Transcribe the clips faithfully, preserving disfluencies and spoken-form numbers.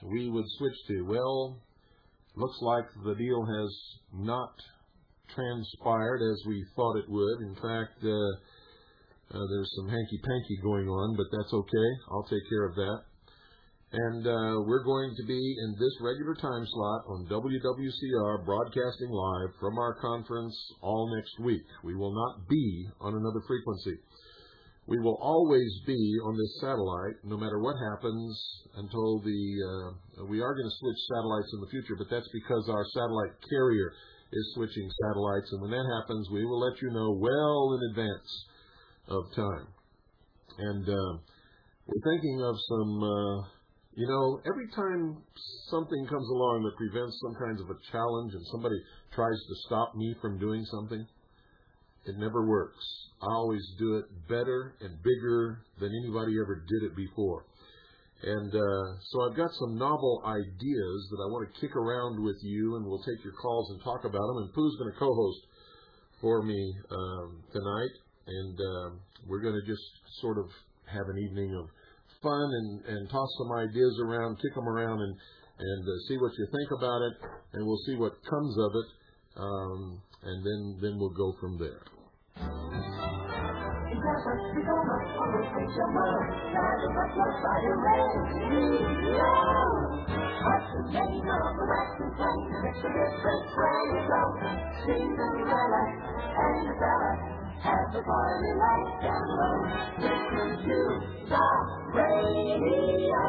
we would switch to. Well, looks like the deal has not transpired as we thought it would. In fact, uh, uh, there's some hanky-panky going on, but that's okay. I'll take care of that. And uh, we're going to be in this regular time slot on W W C R, broadcasting live from our conference all next week. We will not be on another frequency. We will always be on this satellite, no matter what happens, until the, uh, we are going to switch satellites in the future, but that's because our satellite carrier is switching satellites, and when that happens, we will let you know well in advance of time. And uh, we're thinking of some, uh, you know, every time something comes along that prevents some kinds of a challenge and somebody tries to stop me from doing something, it never works. I always do it better and bigger than anybody ever did it before. And uh, so I've got some novel ideas that I want to kick around with you, and we'll take your calls and talk about them. And Pooh's going to co-host for me um, tonight, and uh, we're going to just sort of have an evening of fun and, and toss some ideas around, kick them around, and, and uh, see what you think about it, and we'll see what comes of it, um, and then, then we'll go from there. Have the party lights down low. Listen to the radio.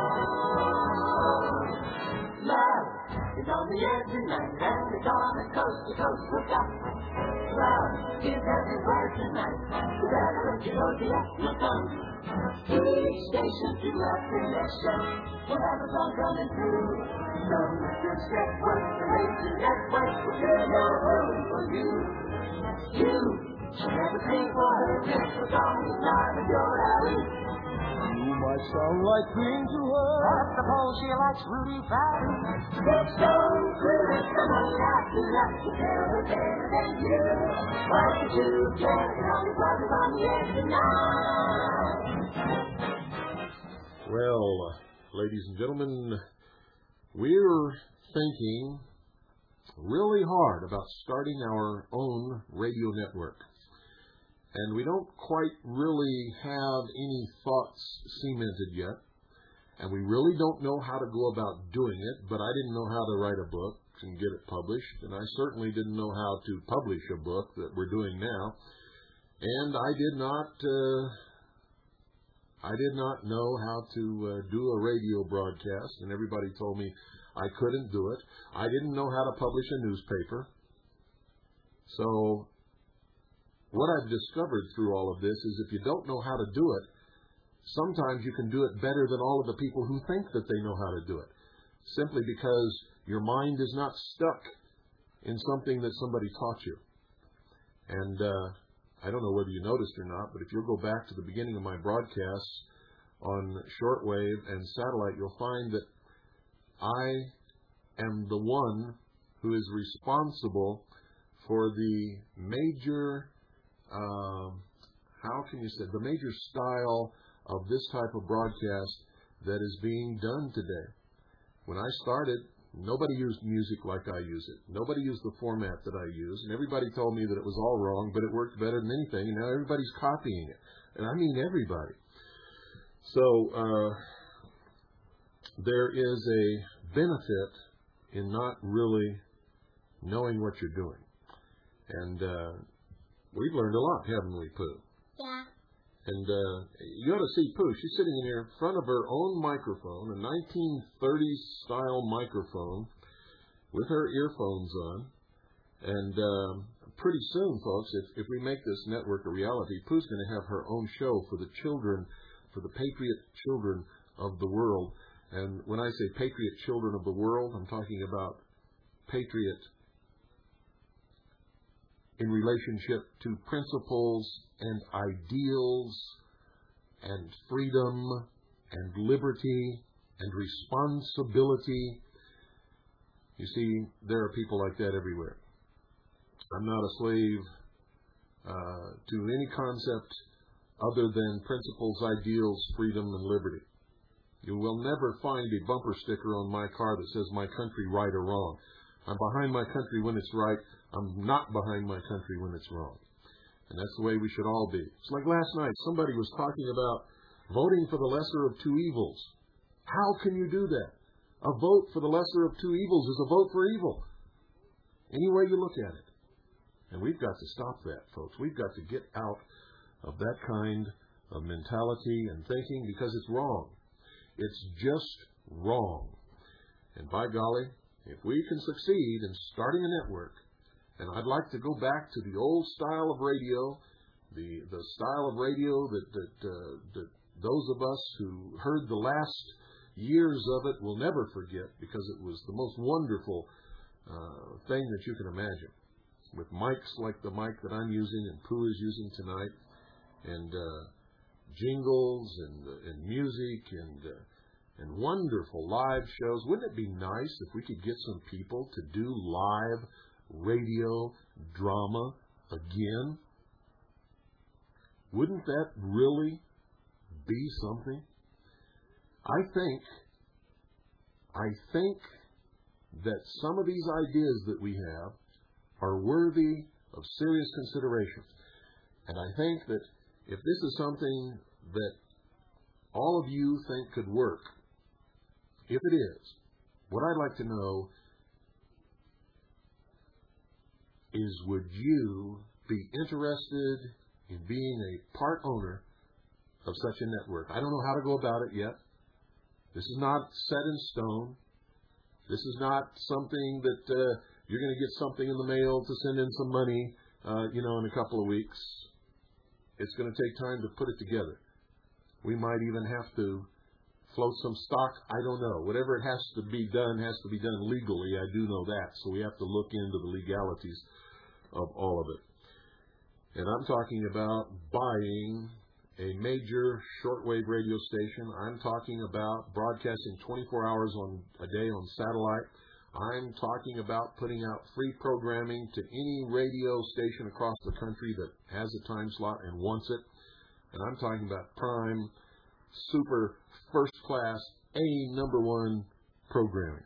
Love is on the air tonight, and it's on a coast to coast look up. Love is everywhere tonight. You better let you know the extra fun. Each station to a connection. We'll have a song coming through. So Mister Network, the Racing Network, will fill your room for you. You. Never think for her, just the song is not in your alley. You might sound like Green to her, but suppose she likes Rudy Valley. It's so good, someone has to love to tell her better than you. Why don't you get it on the brothers on the air tonight? Well, ladies and gentlemen, we're thinking really hard about starting our own radio network. And we don't quite really have any thoughts cemented yet. And we really don't know how to go about doing it, but I didn't know how to write a book and get it published. And I certainly didn't know how to publish a book that we're doing now. And I did not, uh, I did not know how to uh, do a radio broadcast. And everybody told me I couldn't do it. I didn't know how to publish a newspaper. So what I've discovered through all of this is if you don't know how to do it, sometimes you can do it better than all of the people who think that they know how to do it, simply because your mind is not stuck in something that somebody taught you. And uh, I don't know whether you noticed or not, but if you'll go back to the beginning of my broadcasts on shortwave and satellite, you'll find that I am the one who is responsible for the major Uh, how can you say, the major style of this type of broadcast that is being done today. When I started, nobody used music like I use it. Nobody used the format that I use, and everybody told me that it was all wrong, but it worked better than anything, and now everybody's copying it. And I mean everybody. So uh, there is a benefit in not really knowing what you're doing. And uh, we've learned a lot, haven't we, Pooh? Yeah. And uh, you ought to see Pooh. She's sitting in here in front of her own microphone, a nineteen thirties style microphone, with her earphones on. And uh, pretty soon, folks, if, if we make this network a reality, Pooh's going to have her own show for the children, for the patriot children of the world. And when I say patriot children of the world, I'm talking about patriot in relationship to principles and ideals and freedom and liberty and responsibility. You see, there are people like that everywhere. I'm not a slave uh, to any concept other than principles, ideals, freedom, and liberty. You will never find a bumper sticker on my car that says my country right or wrong. I'm behind my country when it's right. I'm not behind my country when it's wrong. And that's the way we should all be. It's like last night, somebody was talking about voting for the lesser of two evils. How can you do that? A vote for the lesser of two evils is a vote for evil. Any way you look at it. And we've got to stop that, folks. We've got to get out of that kind of mentality and thinking because it's wrong. It's just wrong. And by golly, if we can succeed in starting a network, and I'd like to go back to the old style of radio, the the style of radio that that, uh, that those of us who heard the last years of it will never forget because it was the most wonderful uh, thing that you can imagine. With mics like the mic that I'm using and Pooh is using tonight, and uh, jingles and uh, and music and uh, and wonderful live shows. Wouldn't it be nice if we could get some people to do live radio drama again? Wouldn't that really be something? I think, I think that some of these ideas that we have are worthy of serious consideration. And I think that if this is something that all of you think could work, if it is, what I'd like to know is, would you be interested in being a part owner of such a network? I don't know how to go about it yet. This is not set in stone. This is not something that uh, you're going to get something in the mail to send in some money, uh, you know, in a couple of weeks. It's going to take time to put it together. We might even have to float some stock. I don't know. Whatever it has to be done has to be done legally. I do know that. So we have to look into the legalities of all of it. And I'm talking about buying a major shortwave radio station. I'm talking about broadcasting twenty-four hours on a day on satellite. I'm talking about putting out free programming to any radio station across the country that has a time slot and wants it. And I'm talking about prime, super, first-class, A number one programming.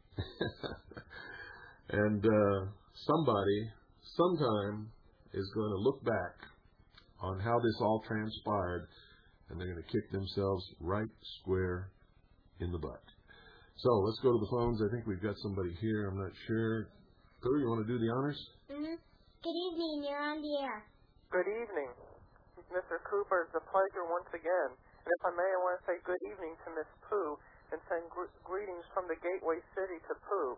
And uh, somebody, sometime, is going to look back on how this all transpired, and they're going to kick themselves right square in the butt. So let's go to the phones. I think we've got somebody here. I'm not sure. Pooh, you want to do the honors? Mm-hmm. Good evening. You're on the air. Good evening, Mister Cooper. It's a pleasure once again. And if I may, I want to say good evening to Miss Pooh and send gr- greetings from the Gateway City to Pooh.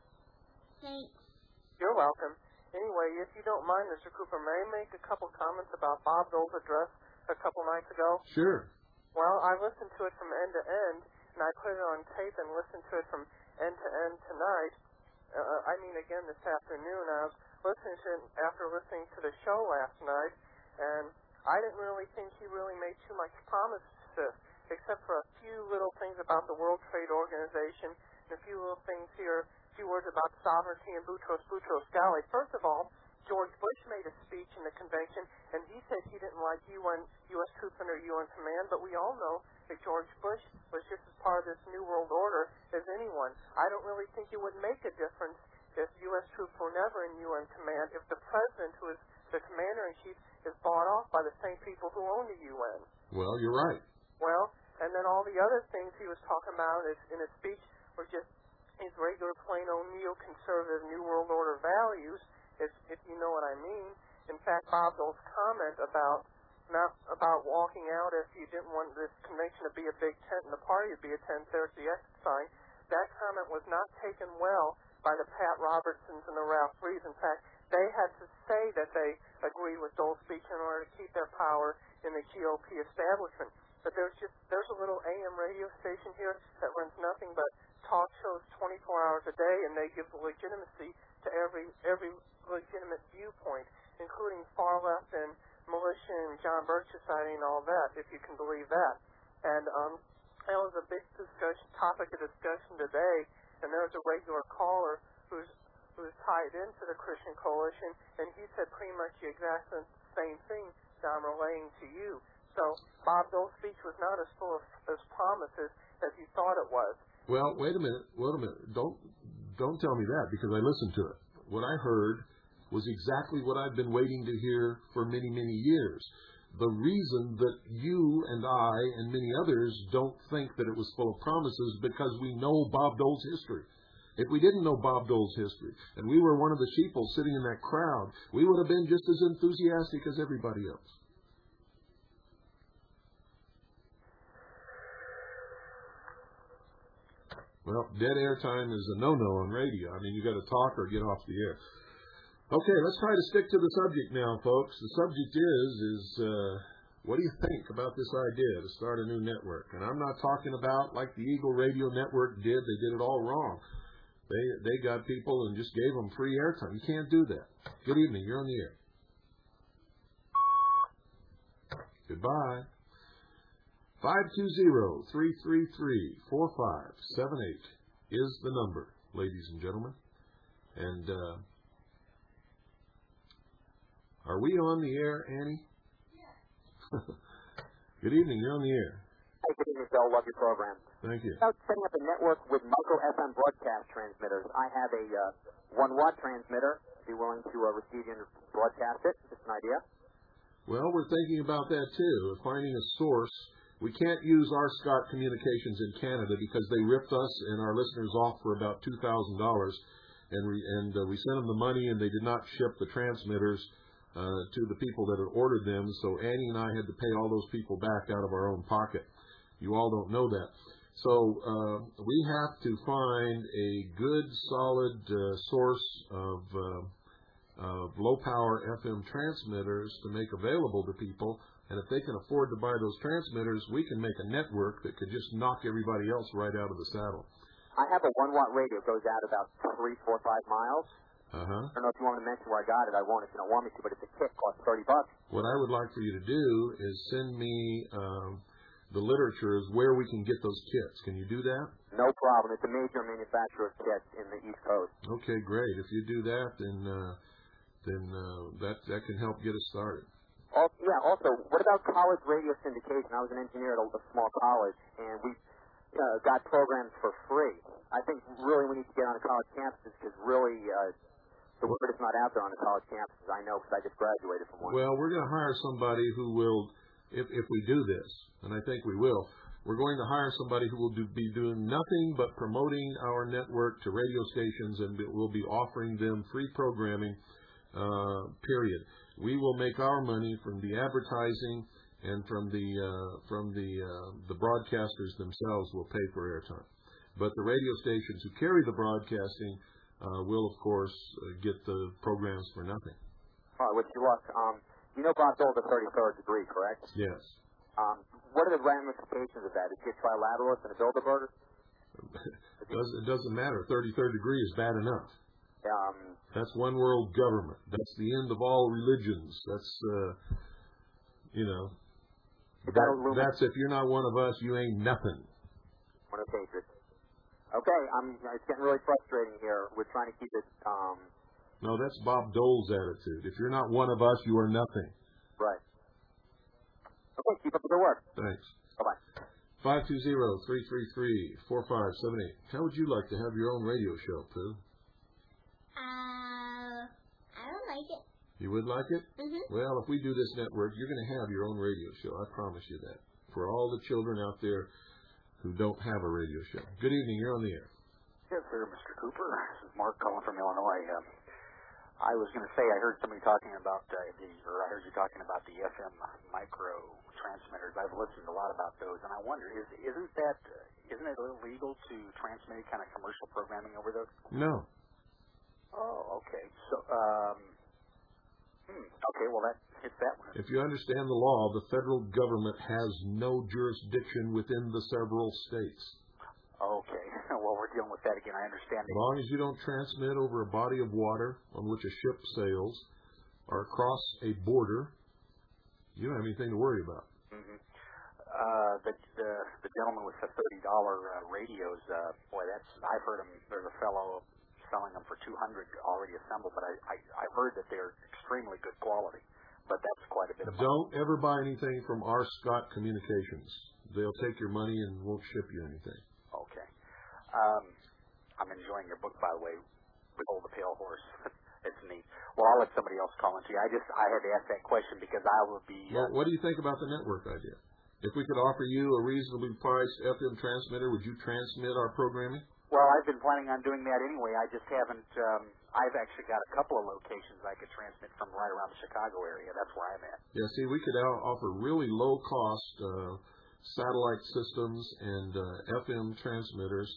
Thanks. You're welcome. Anyway, if you don't mind, Mister Cooper, may I make a couple comments about Bob Dole's address a couple nights ago? Sure. Well, I listened to it from end to end, and I put it on tape and listened to it from end to end tonight. Uh, I mean, again, this afternoon. I was listening to it after listening to the show last night, and I didn't really think he really made too much promises, except for a few little things about the World Trade Organization and a few little things here, a few words about sovereignty and Boutros Boutros Ghali. First of all, George Bush made a speech in the convention, and he said he didn't like U N, U S troops under U N command, but we all know that George Bush was just as part of this New World Order as anyone. I don't really think it would make a difference if U S troops were never in U N command if the president, who is the commander-in-chief, is bought off by the same people who own the U N. Well, you're right. Well, and then all the other things he was talking about is, in his speech were just his regular, plain old neoconservative New World Order values, if, if you know what I mean. In fact, Bob Dole's comment about not about walking out if you didn't want this convention to be a big tent and the party to be a ten thirty exit sign, that comment was not taken well by the Pat Robertsons and the Ralph Reeds. In fact, they had to say that they agreed with Dole's speech in order to keep their power in the G O P establishment. But there's just there's a little A M radio station here that runs nothing but talk shows twenty-four hours a day, and they give legitimacy to every every legitimate viewpoint, including far left and militia and John Birch Society and all that, if you can believe that. And um, that was a big discussion topic of discussion today. And there was a regular caller who's who's tied into the Christian Coalition, and he said pretty much the exact same thing that I'm relaying to you. So Bob Dole's speech was not as full of as promises as you thought it was. Well, wait a minute. Wait a minute. Don't don't tell me that, because I listened to it. What I heard was exactly what I've been waiting to hear for many, many years. The reason that you and I and many others don't think that it was full of promises is because we know Bob Dole's history. If we didn't know Bob Dole's history and we were one of the sheeple sitting in that crowd, we would have been just as enthusiastic as everybody else. Well, dead air time is a no-no on radio. I mean, you got to talk or get off the air. Okay, let's try to stick to the subject now, folks. The subject is, is uh, what do you think about this idea to start a new network? And I'm not talking about like the Eagle Radio Network did. They did it all wrong. They they got people and just gave them free airtime. You can't do that. Good evening. You're on the air. Goodbye. five two zero, three three three, four five seven eight is the number, ladies and gentlemen. And uh, are we on the air, Annie? Yes. Good evening. You're on the air. Hey, good evening, Bill. Love your program. Thank you. About setting up a network with micro F M broadcast transmitters. I have a uh, one watt transmitter. Be willing to uh, receive and broadcast it. Just an idea. Well, we're thinking about that too. Finding a source. We can't use our Scott Communications in Canada because they ripped us and our listeners off for about two thousand dollars, and we and uh, we sent them the money, and they did not ship the transmitters uh, to the people that had ordered them. So Annie and I had to pay all those people back out of our own pocket. You all don't know that. So uh, we have to find a good, solid uh, source of, uh, of low-power F M transmitters to make available to people. And if they can afford to buy those transmitters, we can make a network that could just knock everybody else right out of the saddle. I have a one watt radio. It goes out about three, four, five miles. Uh-huh. I don't know if you want me to mention where I got it. I won't if you don't want me to, but it's a kit. Costs thirty bucks. What I would like for you to do is send me um, the literature is where we can get those kits. Can you do that? No problem. It's a major manufacturer of kits in the East Coast. Okay, great. If you do that, then uh, then uh, that that can help get us started. Also, yeah. Also, what about college radio syndication? I was an engineer at a, a small college, and we uh, got programs for free. I think really we need to get on the college campuses because really uh, the word is not out there on the college campuses. I know because I just graduated from one. Well, we're going to hire somebody who will, if if we do this, and I think we will, we're going to hire somebody who will do, be doing nothing but promoting our network to radio stations, and we'll be offering them free programming, uh, period. We will make our money from the advertising and from the uh, from the uh, the broadcasters themselves will pay for airtime. But the radio stations who carry the broadcasting uh, will, of course, uh, get the programs for nothing. All right, wish you luck. Um, you know Bob Dole, the thirty-third degree, correct? Yes. Um, what are the ramifications of that? Is he a trilateralist and a Bilderberger? it, does, it doesn't matter. thirty-third degree is bad enough. Um, That's one world government. That's the end of all religions. That's, uh, you know, that, that's if you're not one of us, you ain't nothing. One of the patriots. Okay, I'm, it's getting really frustrating here. We're trying to keep it... Um, no, that's Bob Dole's attitude. If you're not one of us, you are nothing. Right. Okay, keep up the good work. Thanks. Bye-bye. five two zero, three three three, four five seven eight. How would you like to have your own radio show, Pooh? Uh, I don't like it. You would like it? Mm-hmm. Well, if we do this network, you're going to have your own radio show. I promise you that. For all the children out there who don't have a radio show. Good evening. You're on the air. Yes, sir, Mister Cooper. This is Mark calling from Illinois. Um, I was going to say I heard somebody talking about uh, the, or I heard you talking about the F M micro transmitters. I've listened a lot about those, and I wonder, is isn't that uh, isn't it illegal to transmit kind of commercial programming over those? No. Oh, okay. So, um, hmm, okay. Well, that hits that one. If you understand the law, the federal government has no jurisdiction within the several states. Okay. Well, we're dealing with that again. I understand. As long as you don't transmit over a body of water on which a ship sails or across a border, you don't have anything to worry about. Mm-hmm. Uh, the, the the gentleman with the thirty dollar uh, radios, uh, boy, that's I've heard him. There's a fellow selling them for two hundred already assembled, but I, I I've heard that they're extremely good quality. But that's quite a bit of money. Don't ever buy anything from our Scott Communications. they'll take your money and won't ship you anything. Okay. Um, I'm enjoying your book, by the way, Behold the Pale Horse. It's neat. Well, I'll let somebody else call into you. I just I had to ask that question because I will be. Uh, well, what do you think about the network idea? If we could offer you a reasonably priced F M transmitter, would you transmit our programming? Well, I've been planning on doing that anyway. I just haven't. Um, I've actually got a couple of locations I could transmit from right around the Chicago area. That's where I'm at. Yeah, see, we could offer really low-cost uh, satellite systems and uh, F M transmitters,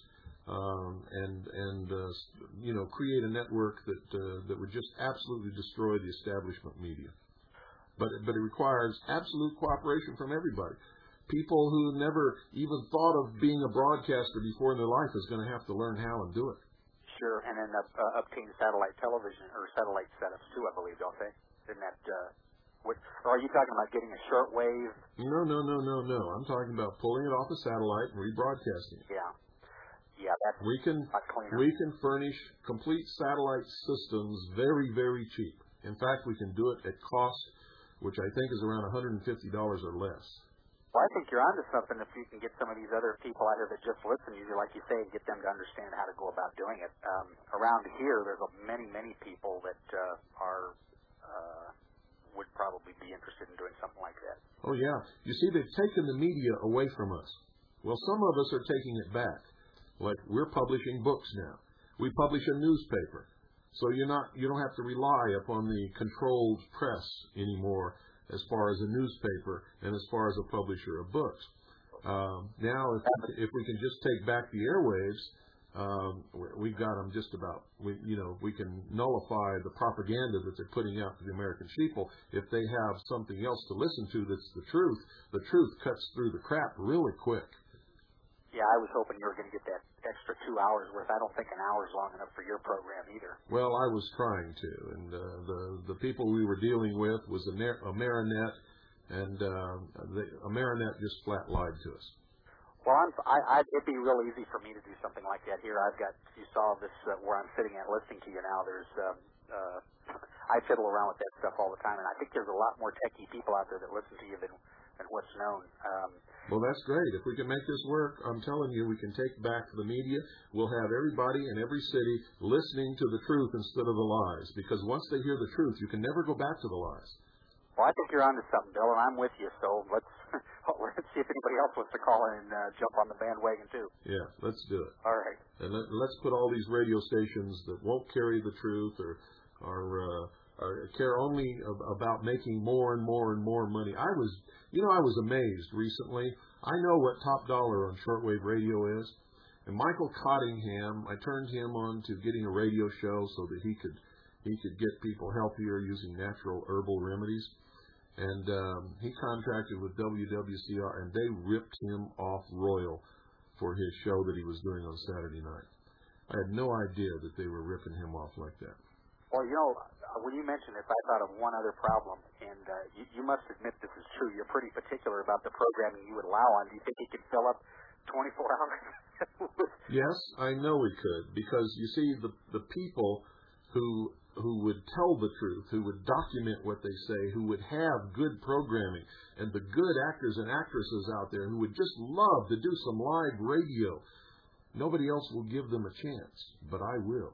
um, and and uh, you know, create a network that uh, that would just absolutely destroy the establishment media. But but it requires absolute cooperation from everybody. People who never even thought of being a broadcaster before in their life is going to have to learn how and do it. Sure, and then uh, uh, obtain satellite television or satellite setups too, I believe, don't they? Isn't that? Uh, what, or are you talking about getting a shortwave? No, no, no, no, no. I'm talking about pulling it off a satellite and rebroadcasting it. Yeah, yeah, that's we can much cleaner. We can furnish complete satellite systems very, very cheap. In fact, we can do it at cost, which I think is around one hundred fifty dollars or less. Well, I think you're onto something if you can get some of these other people out here that just listen to you, like you say, and get them to understand how to go about doing it. Um, around here, there's a, many, many people that uh, are uh, would probably be interested in doing something like that. Oh, yeah. You see, they've taken the media away from us. Well, some of us are taking it back. Like, we're publishing books now. We publish a newspaper. So you're not, you don't have to rely upon the controlled press anymore as far as a newspaper and as far as a publisher of books. Um, now, if, if we can just take back the airwaves, um, we've got them just about, we, you know, we can nullify the propaganda that they're putting out to the American people. If they have something else to listen to that's the truth, the truth cuts through the crap really quick. Yeah, I was hoping you were going to get that extra two hours worth. I don't think an hour is long enough for your program either. Well, I was trying to, and uh, the the people we were dealing with was a, a Marinet, and uh, the, a Marinet just flat lied to us. Well, I'm, I, I, it'd be real easy for me to do something like that here. I've got, you saw this uh, where I'm sitting at listening to you now. There's, um, uh, I fiddle around with that stuff all the time, and I think there's a lot more techie people out there that listen to you than than what's known. Um, Well, that's great. If we can make this work, I'm telling you, we can take back the media. We'll have everybody in every city listening to the truth instead of the lies. Because once they hear the truth, you can never go back to the lies. Well, I think you're onto something, Bill, and I'm with you. So let's let's see if anybody else wants to call in and uh, jump on the bandwagon too. Yeah, let's do it. All right. And let, let's put all these radio stations that won't carry the truth or or, uh, or care only ab- about making more and more and more money. I was, you know, I was amazed recently. I know what top dollar on shortwave radio is. And Michael Cottingham, I turned him on to getting a radio show so that he could he could get people healthier using natural herbal remedies. And um, he contracted with W W C R, and they ripped him off royal for his show that he was doing on Saturday night. I had no idea that they were ripping him off like that. Well, you know, when you mentioned this, I thought of one other problem, and uh, you, you must admit this is true. You're pretty particular about the programming you would allow on. Do you think it could fill up twenty-four hours? Yes, I know it could, because you see, the the people who who would tell the truth, who would document what they say, who would have good programming, and the good actors and actresses out there who would just love to do some live radio, nobody else will give them a chance, but I will.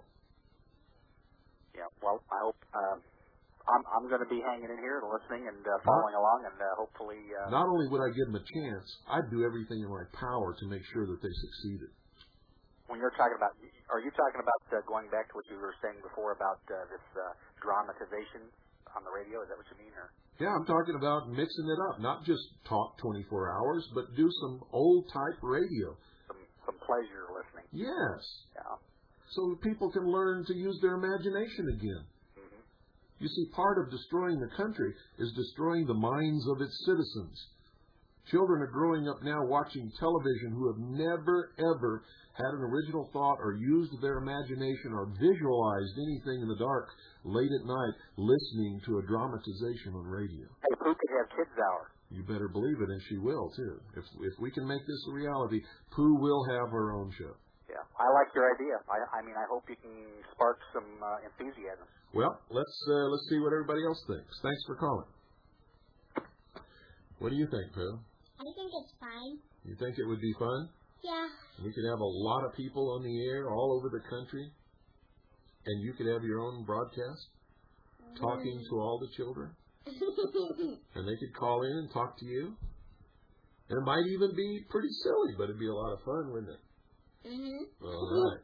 Yeah, well, I hope um, I'm, I'm going to be hanging in here and listening and uh, following not, along, and uh, hopefully. Uh, not only would I give them a chance, I'd do everything in my power to make sure that they succeeded. When you're talking about, are you talking about uh, going back to what you were saying before about uh, this uh, dramatization on the radio? Is that what you mean, or? Yeah, I'm talking about mixing it up, not just talk twenty-four hours, but do some old type radio. Some some pleasure listening. Yes. Yeah. So people can learn to use their imagination again. Mm-hmm. You see, part of destroying the country is destroying the minds of its citizens. Children are growing up now watching television who have never, ever had an original thought or used their imagination or visualized anything in the dark late at night listening to a dramatization on radio. Hey, Pooh could have Kids Hour. You better believe it, and she will, too. If if we can make this a reality, Pooh will have her own show. Yeah, I like your idea. I, I mean, I hope you can spark some uh, enthusiasm. Well, let's uh, let's see what everybody else thinks. Thanks for calling. What do you think, Pooh? I think it's fine. You think it would be fun? Yeah. We could have a lot of people on the air all over the country, and you could have your own broadcast talking to all the children, and they could call in and talk to you. And it might even be pretty silly, but it'd be a lot of fun, wouldn't it? Mm-hmm. All right.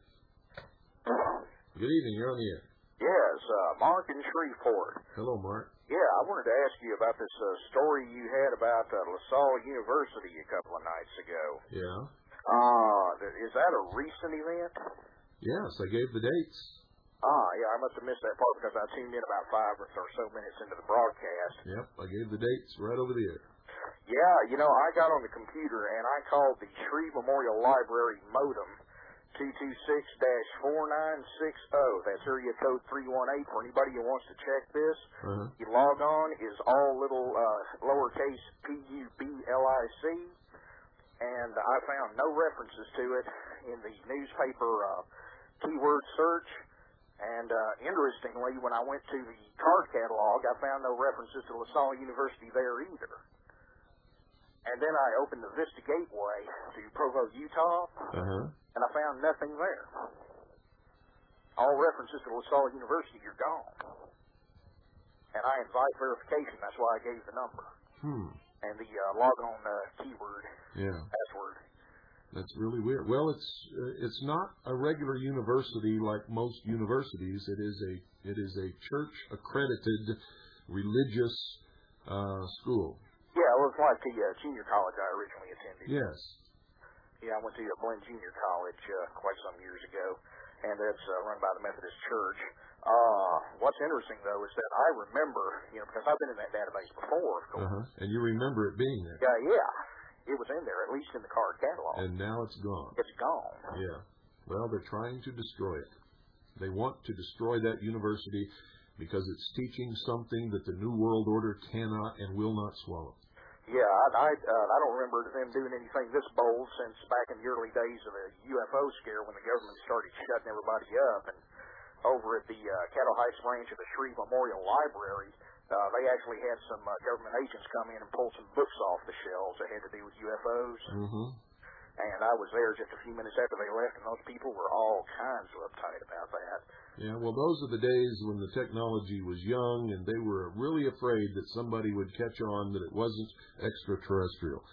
Good evening. You're on the air. Yes, uh, Mark in Shreveport. Hello, Mark. Yeah, I wanted to ask you about this uh, story you had about uh, LaSalle University a couple of nights ago. Yeah. Uh, th- is that a recent event? Yes, I gave the dates. Ah, yeah, I must have missed that part because I tuned in about five or so minutes into the broadcast. Yep, I gave the dates right over the air. Yeah, you know, I got on the computer and I called the Shreve Memorial Library modem two two six dash four nine six zero. That's area code three one eight for anybody who wants to check this. Uh-huh. You log on, is all little uh, lowercase P U B L I C, and I found no references to it in the newspaper uh, keyword search. And uh, interestingly, when I went to the card catalog, I found no references to LaSalle University there either. And then I opened the Vista Gateway to Provo, Utah, Uh-huh. and I found nothing there. All references to LaSalle University are gone. And I invite verification. That's why I gave the number. Hmm. And the uh, log-on uh, keyword, Yeah. password. That's really weird. Well, it's uh, it's not a regular university like most universities. It is a it is a church accredited religious uh, school. Yeah, it was like the uh, junior college I originally attended. Yes. Yeah, I went to Glen Junior College uh, quite some years ago, and that's uh, run by the Methodist Church. Uh, what's interesting, though, is that I remember, you know, because I've been in that database before, of course. Uh-huh. And you remember it being there. Yeah, yeah. It was in there, at least in the card catalog. And now it's gone. It's gone. Yeah. Well, they're trying to destroy it. They want to destroy that university because it's teaching something that the New World Order cannot and will not swallow. Yeah, I, I, uh, I don't remember them doing anything this bold since back in the early days of the U F O scare when the government started shutting everybody up. And over at the uh, Cattle Heights branch of the Shreve Memorial Library, uh, they actually had some uh, government agents come in and pull some books off the shelves that had to do with U F Os. Mm-hmm. And I was there just a few minutes after they left, and those people were all kinds of uptight about that. Yeah, well, those are the days when the technology was young and they were really afraid that somebody would catch on that it wasn't extraterrestrial.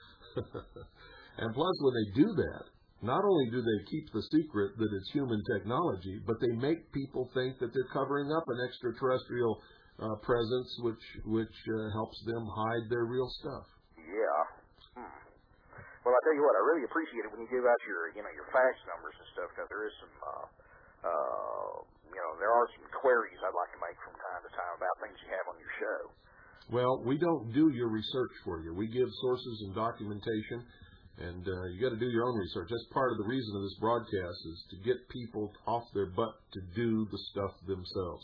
And plus, when they do that, not only do they keep the secret that it's human technology, but they make people think that they're covering up an extraterrestrial uh, presence, which which uh, helps them hide their real stuff. Yeah. Hmm. Well, I tell you what, I really appreciate it when you give out your, you know, your fax numbers and stuff, because there is some, uh, uh, you know, there are some queries I'd like to make from time to time about things you have on your show. Well, we don't do your research for you. We give sources and documentation, and uh, you got to do your own research. That's part of the reason of this broadcast, is to get people off their butt to do the stuff themselves.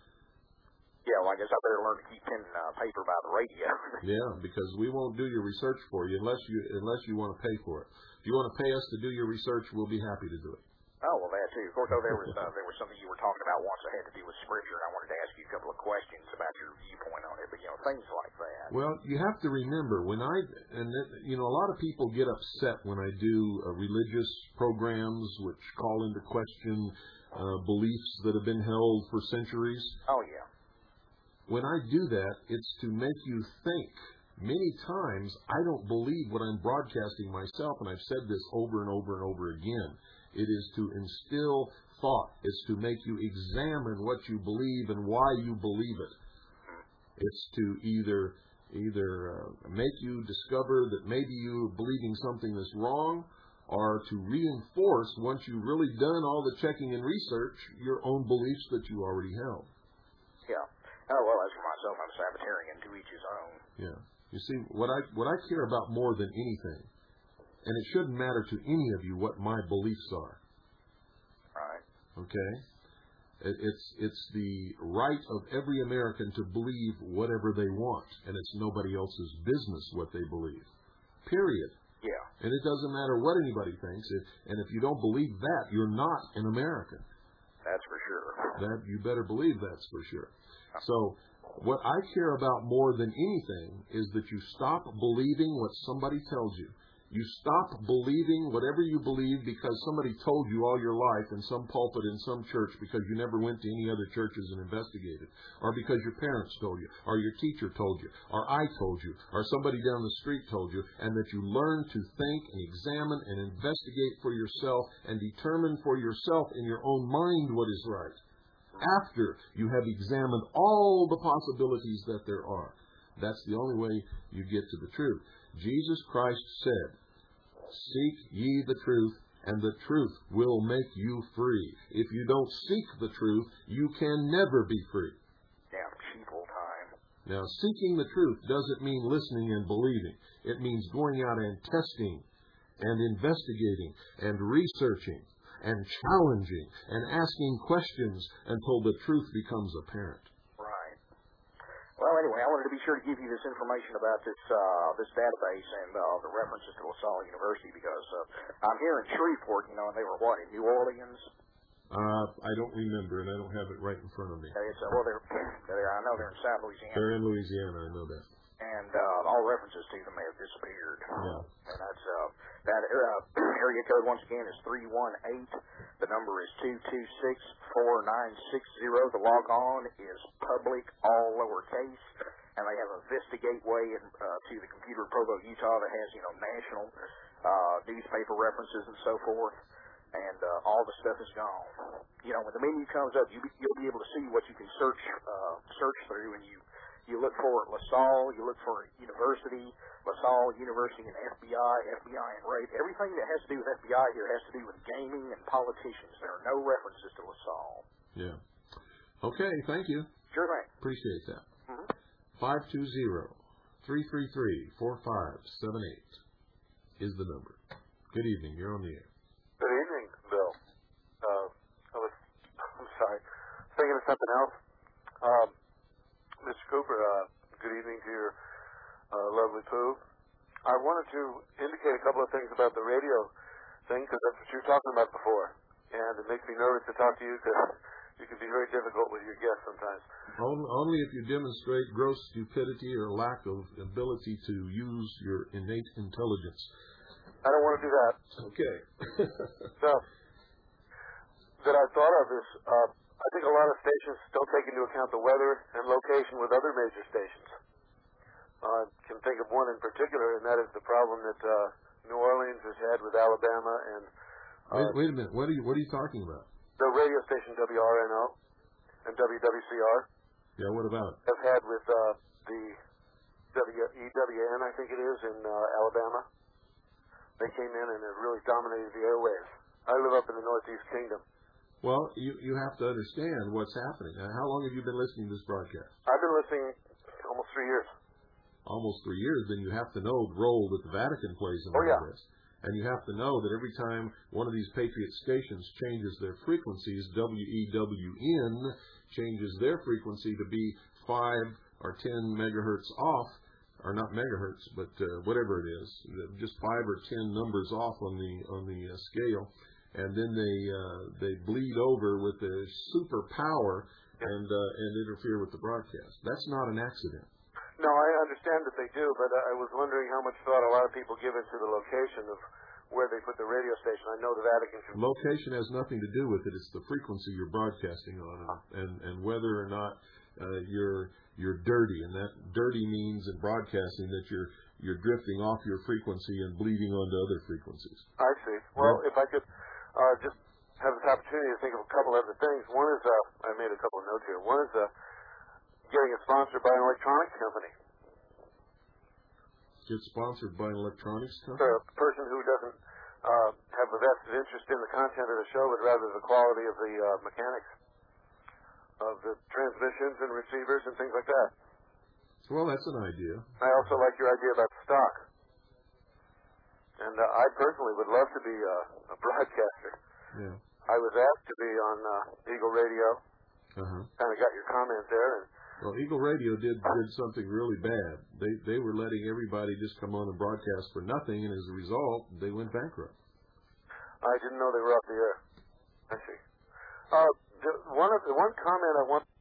Yeah, well, I guess I better learn to keep pen and uh, paper by the radio. Yeah, because we won't do your research for you unless you unless you want to pay for it. If you want to pay us to do your research, we'll be happy to do it. Oh, well, that too. Of course, though, there was uh, there was something you were talking about once that had to do with Scripture, and I wanted to ask you a couple of questions about your viewpoint on it, but, you know, things like that. Well, you have to remember, when I, and it, you know, a lot of people get upset when I do uh, religious programs which call into question uh, beliefs that have been held for centuries. Oh, yeah. When I do that, it's to make you think. Many times, I don't believe what I'm broadcasting myself, and I've said this over and over and over again. It is to instill thought. It's to make you examine what you believe and why you believe it. It's to either either uh, make you discover that maybe you're believing something that's wrong, or to reinforce, once you've really done all the checking and research, your own beliefs that you already held. Yeah. Oh, well, as for myself, I'm a Sabbatarian, to each his own. Yeah. You see, what I what I care about more than anything, and it shouldn't matter to any of you what my beliefs are. Right. Okay? It, it's it's the right of every American to believe whatever they want, and it's nobody else's business what they believe. Period. Yeah. And it doesn't matter what anybody thinks. It, and if you don't believe that, you're not an American. That's for sure. That you better believe that's for sure. So what I care about more than anything is that you stop believing what somebody tells you. You stop believing whatever you believe because somebody told you all your life in some pulpit in some church because you never went to any other churches and investigated, or because your parents told you, or your teacher told you, or I told you, or somebody down the street told you, and that you learn to think and examine and investigate for yourself and determine for yourself in your own mind what is right, after you have examined all the possibilities that there are. That's the only way you get to the truth. Jesus Christ said, "Seek ye the truth, and the truth will make you free." If you don't seek the truth, you can never be free. Damn cheap old time. Now, seeking the truth doesn't mean listening and believing. It means going out and testing and investigating and researching and challenging and asking questions until the truth becomes apparent. Well, anyway, I wanted to be sure to give you this information about this uh, this database and uh, the references to LaSalle University because uh, I'm here in Shreveport, you know, and they were what, in New Orleans? Uh, I don't remember, and I don't have it right in front of me. It's, uh, well, they're, they're, I know they're in South Louisiana. They're in Louisiana, I know that. And uh, all references to them have disappeared. Yeah. And that's uh, that uh, area code once again is three one eight. The number is two two six four nine six zero. The log on is public, all lowercase, and they have a Vista gateway in, uh, to the computer in Provo, Utah that has you know national uh, newspaper references and so forth. And uh, all the stuff is gone. You know, when the menu comes up, you be, you'll be able to see what you can search uh, search through, and you. You look for LaSalle, you look for University, LaSalle University and F B I, F B I and rape. Everything that has to do with F B I here has to do with gaming and politicians. There are no references to LaSalle. Yeah. Okay, thank you. Sure thing. Appreciate that. Mm-hmm. five two zero, three three three, four five seven eight is the number. Good evening. You're on the air. Good evening, Bill. Uh, I was, I'm sorry, thinking of something else. Um, Mister Cooper, uh, good evening to your uh, lovely Pooh. I wanted to indicate a couple of things about the radio thing, because that's what you were talking about before. And it makes me nervous to talk to you, because you can be very difficult with your guests sometimes. Only, only if you demonstrate gross stupidity or lack of ability to use your innate intelligence. I don't want to do that. Okay. So, that I thought of is... Uh, I think a lot of stations don't take into account the weather and location with other major stations. Uh, I can think of one in particular, and that is the problem that uh, New Orleans has had with Alabama and... Uh, wait, wait a minute. What are you What are you talking about? The radio station W R N O and W W C R. Yeah, what about it? Have had with uh, the W E W N, I think it is, in uh, Alabama. They came in and have really dominated the airwaves. I live up in the Northeast Kingdom. Well, you you have to understand what's happening. Now, how long have you been listening to this broadcast? I've been listening almost three years. Almost three years. Then you have to know the role that the Vatican plays in oh, all yeah. this. And you have to know that every time one of these Patriot stations changes their frequencies, W E W N changes their frequency to be five or ten megahertz off, or not megahertz, but uh, whatever it is, just five or ten numbers off on the on the uh, scale. And then they uh, they bleed over with the superpower and uh, and interfere with the broadcast. That's not an accident. No, I understand that they do, but I was wondering how much thought a lot of people give into the location of where they put the radio station. I know the Vatican can... Location has nothing to do with it. It's the frequency you're broadcasting on, and and, and whether or not uh, you're you're dirty. And that dirty means in broadcasting that you're you're drifting off your frequency and bleeding onto other frequencies. I see. Well, yeah. If I could. Uh, just have this opportunity to think of a couple other things. One is, uh, I made a couple of notes here. One is uh, getting it sponsored by an electronics company. Get sponsored by an electronics company? So a person who doesn't uh, have a vested interest in the content of the show, but rather the quality of the uh, mechanics of the transmissions and receivers and things like that. Well, that's an idea. I also like your idea about stock. And uh, I personally would love to be uh, a broadcaster. Yeah. I was asked to be on uh, Eagle Radio. Uh-huh. Kind of got your comment there. And well, Eagle Radio did did something really bad. They they were letting everybody just come on and broadcast for nothing, and as a result, they went bankrupt. I didn't know they were off the air. I see. Uh, the, one of the one comment I want.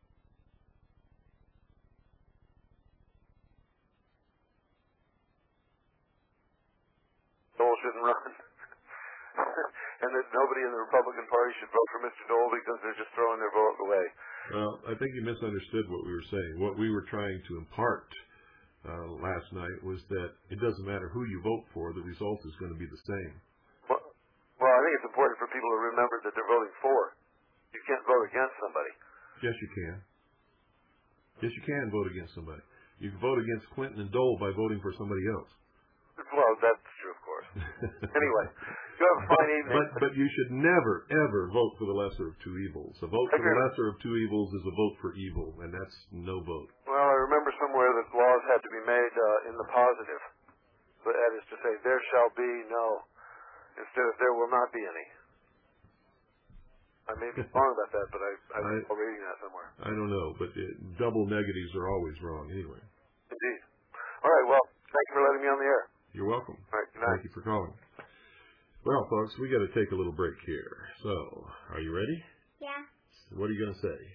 in the Republican Party should vote for Mister Dole because they're just throwing their vote away. Well, I think you misunderstood what we were saying. What we were trying to impart uh, last night was that it doesn't matter who you vote for, the result is going to be the same. Well, well, I think it's important for people to remember that they're voting for. You can't vote against somebody. Yes, you can. Yes, you can vote against somebody. You can vote against Clinton and Dole by voting for somebody else. Well, that's true, of course. Anyway, you have a fine evening. But, but you should never, ever vote for the lesser of two evils. A vote for the lesser of two evils is a vote for evil, and that's no vote. Well, I remember somewhere that laws had to be made uh, in the positive. But that is to say, there shall be no, instead of there will not be any. I may be wrong about that, but I, I was reading that somewhere. I don't know, but it, double negatives are always wrong anyway. Indeed. All right, well, thank you for letting me on the air. You're welcome. All right, good night. Thank you for calling. Well, folks, we got to take a little break here. So, are you ready? Yeah. What are you going to say?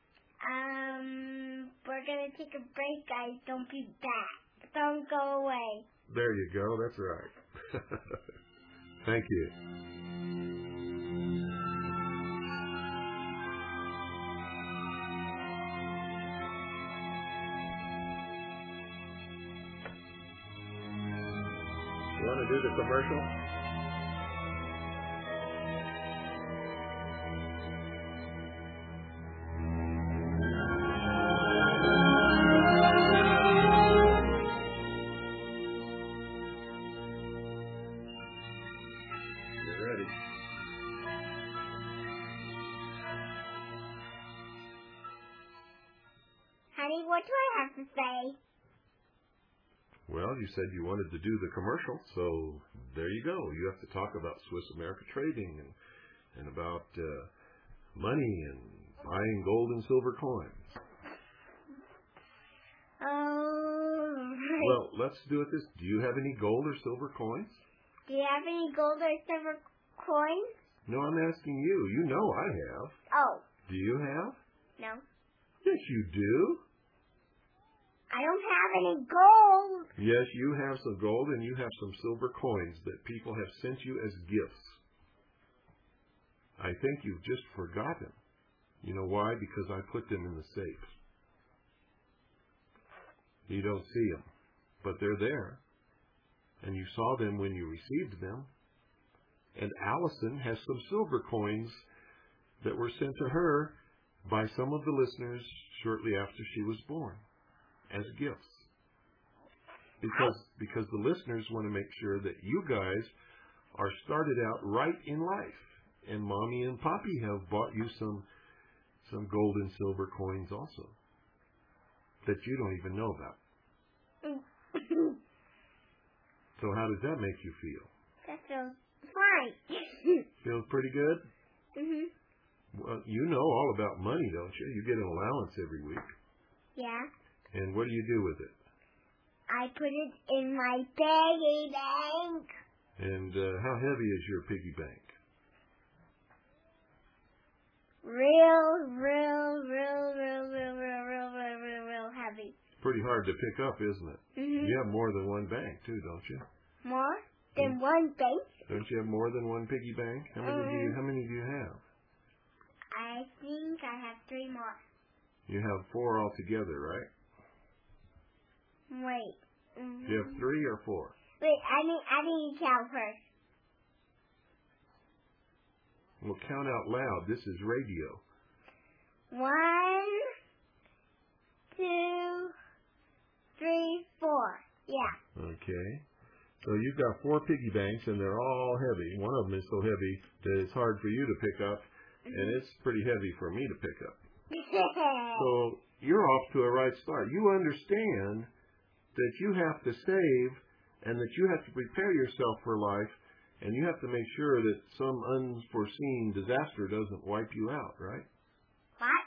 Um, we're going to take a break, guys. Don't be back. Don't go away. There you go. That's right. Thank you. You want to do the commercial? You're ready. Honey, what do I have to say? Well, you said you wanted to do the commercial, so there you go. You have to talk about Swiss America Trading and, and about uh, money and buying gold and silver coins. Oh. Well, let's do it this. Do you have any gold or silver coins? Do you have any gold or silver coins? No, I'm asking you. You know I have. Oh. Do you have? No. Yes, you do. I don't have any gold. Yes, you have some gold and you have some silver coins that people have sent you as gifts. I think you've just forgotten. You know why? Because I put them in the safe. You don't see them, but they're there. And you saw them when you received them. And Allison has some silver coins that were sent to her by some of the listeners shortly after she was born as gifts. Because because the listeners want to make sure that you guys are started out right in life. And Mommy and Poppy have bought you some some gold and silver coins also that you don't even know about. So how does that make you feel? That feels fine. Feels pretty good? Mhm. Well, you know all about money, don't you? You get an allowance every week. Yeah. And what do you do with it? I put it in my piggy bank. And uh, how heavy is your piggy bank? Real, real, real, real, real, real, real, real, real, real heavy. Pretty hard to pick up, isn't it? Mhm. You have more than one bank, too, don't you? More than one bank? Don't you have more than one piggy bank? How many do you, how many do you have? I think I have three more. You have four altogether, right? Wait. Mm-hmm. Do you have three or four? Wait, I need, I need to count first. Well, count out loud. This is radio. One, two, three, four. Yeah. Okay. So you've got four piggy banks, and they're all heavy. One of them is so heavy that it's hard for you to pick up, and it's pretty heavy for me to pick up. So you're off to a right start. You understand that you have to save and that you have to prepare yourself for life, and you have to make sure that some unforeseen disaster doesn't wipe you out, right? What?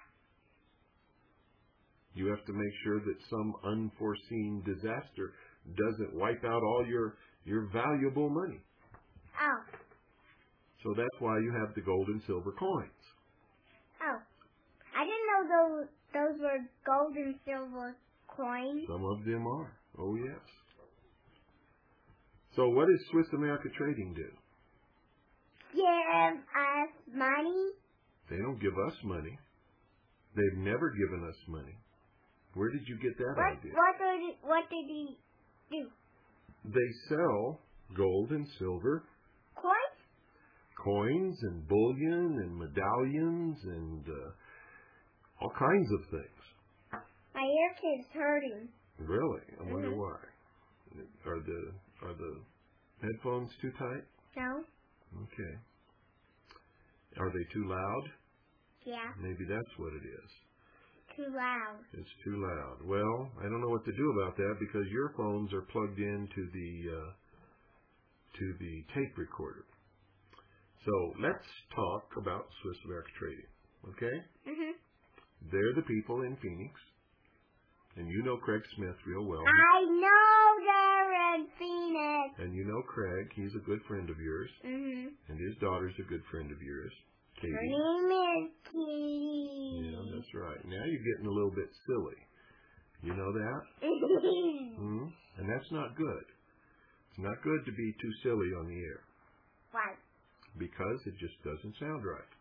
You have to make sure that some unforeseen disaster doesn't wipe out all your, your valuable money. Oh. So that's why you have the gold and silver coins. Oh. I didn't know those those were gold and silver coins. Some of them are. Oh, yes. So what does Swiss America Trading do? give us money? They don't give us money. They've never given us money. Where did you get that What, idea? what, did, what did he do? They sell gold and silver, Coins? coins and bullion and medallions and uh, all kinds of things. My ear is hurting. Really? I wonder Mhm. why. Are the are the headphones too tight? No? Okay. Are they too loud? Yeah, Maybe that's what it is. too loud. It's too loud. Well, I don't know what to do about that because your phones are plugged into the uh, to the tape recorder. So let's talk about Swiss America Trading. Okay? Mhm. They're the people in Phoenix, and you know Craig Smith real well. I know they're in Phoenix. And you know Craig, he's a good friend of yours, Mhm. and his daughter's a good friend of yours, Katie. Her name is Katie. Yeah, that's right. Now you're getting a little bit silly. You know that? Hmm? And that's not good. It's not good to be too silly on the air Why? because it just doesn't sound right.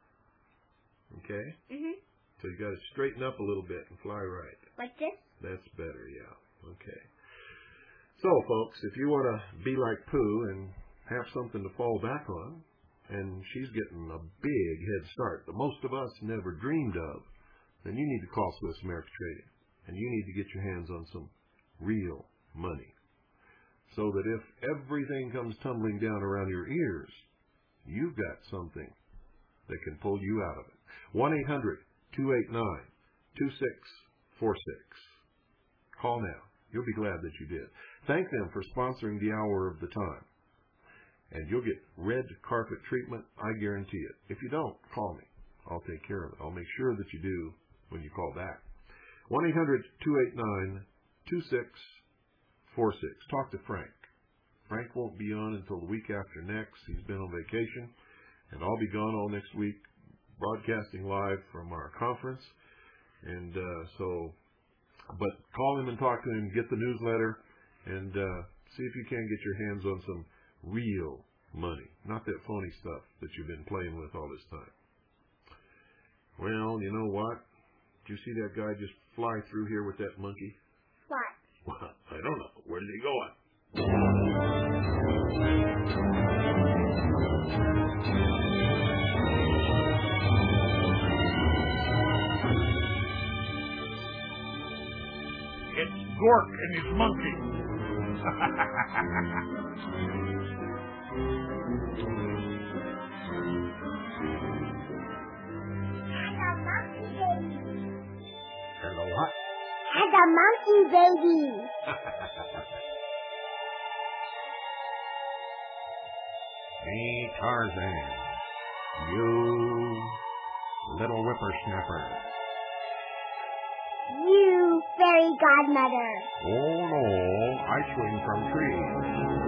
Okay? Mhm. So you got to straighten up a little bit and fly right. Like this? That's better, yeah. Okay. So, folks, if you want to be like Pooh and have something to fall back on, and she's getting a big head start that most of us never dreamed of, then you need to call Swiss America Trading. And you need to get your hands on some real money. So that if everything comes tumbling down around your ears, you've got something that can pull you out of it. one eight hundred two eight nine two six four six. Call now. You'll be glad that you did. Thank them for sponsoring the hour of the time. And you'll get red carpet treatment, I guarantee it. If you don't, call me. I'll take care of it. I'll make sure that you do when you call back. one eight hundred two eight nine two six four six. Talk to Frank. Frank won't be on until the week after next. He's been on vacation. And I'll be gone all next week, broadcasting live from our conference. And uh, so, but call him and talk to him, get the newsletter, and uh, see if you can get your hands on some real money. Not that phony stuff that you've been playing with all this time. Well, you know what? Did you see that guy just fly through here with that monkey? What? Well, I don't know. Where's he going? It's Gork and his monkey. Hello, what? I got monkey baby. Me, Tarzan. You little whippersnapper. You fairy godmother. Oh, no. I swing from trees.